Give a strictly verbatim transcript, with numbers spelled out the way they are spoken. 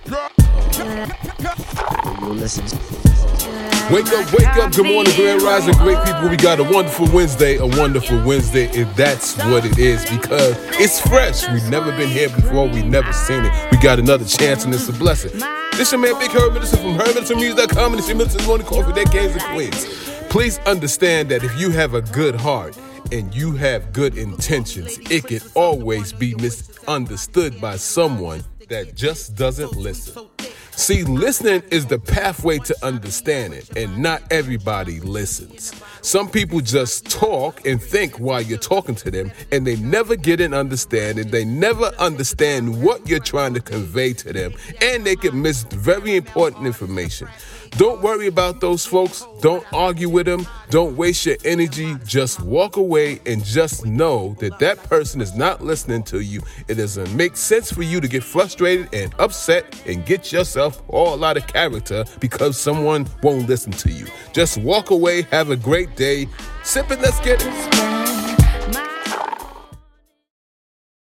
Wake up, wake up, good morning, Grand Rising, great people. We got a wonderful Wednesday, a wonderful Wednesday, if that's what it is, because it's fresh. We've never been here before, we never seen it. We got another chance and it's a blessing. This your man, Big Herb Middleton from herb middleton music dot com, and it's your Middleton's Morning Coffee, that games and queens. Please understand that if you have a good heart and you have good intentions, it can always be misunderstood by someone that just doesn't listen. See, listening is the pathway to understanding, and not everybody listens. Some people just talk and think while you're talking to them, and they never get an understanding. They never understand what you're trying to convey to them, and they can miss very important information. Don't worry about those folks. Don't argue with them. Don't waste your energy. Just walk away and just know that that person is not listening to you. It doesn't make sense for you to get frustrated and upset and get yourself all out of character because someone won't listen to you. Just walk away. Have a great day. Sip it. Let's get it.